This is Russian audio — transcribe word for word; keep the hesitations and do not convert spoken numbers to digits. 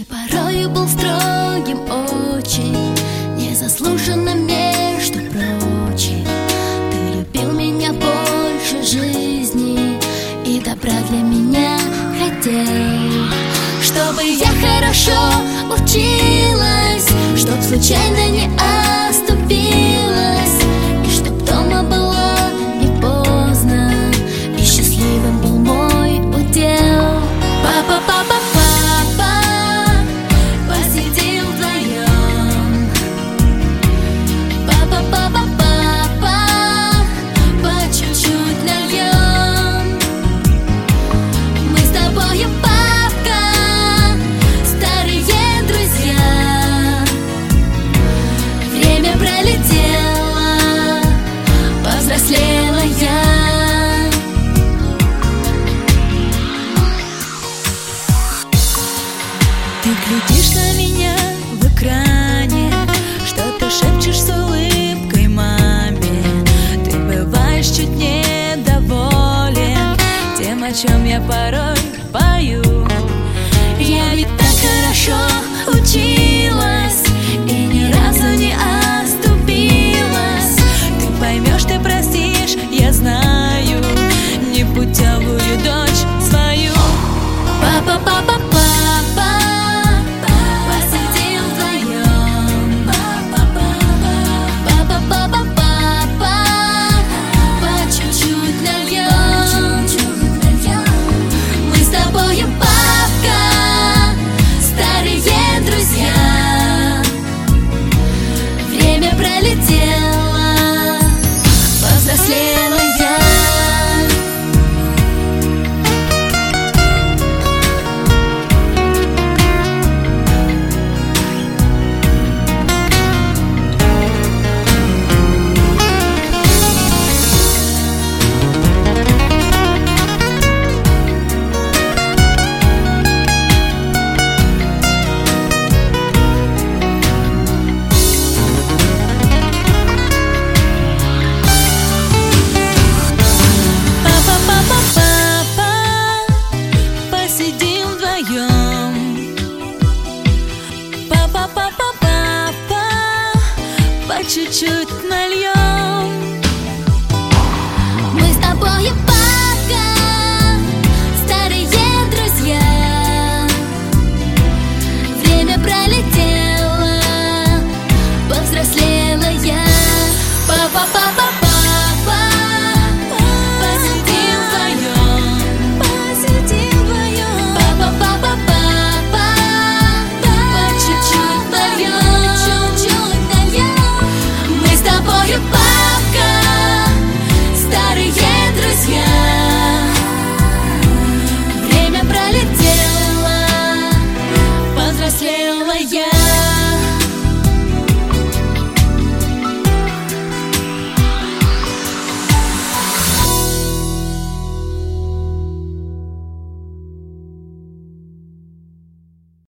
Ты порою был строгим очень, незаслуженно между прочим. Ты любил меня больше жизни и добра для меня хотел. Чтобы я хорошо училась, чтоб случайно не оступилась, и чтоб дома было не поздно, и счастливым был мой удел. Папа, папа, папа, посидим вдвоем. Папа, папа, папа, по чуть-чуть нальем. Мы с тобою, папка, старые друзья. Время пролетело, повзрослела я. Ты глядишь на меня в экране, что-то шепчешь с улыбкой маме. Ты бываешь чуть недоволен тем, о чем я порой пою. Я ведь так хорошо училась и ни разу не оступилась. Ты поймешь, ты простишь, я знаю, непутевую дочь свою. Папа, папа, папа, посидим вдвоем. Папа, папа, папа, по чуть-чуть нальем. Мы с тобою, папка, старые друзья. Время пролетело, повзрослела я. Посидим вдвоем. Папа, папа, папа, по чуть-чуть нальем.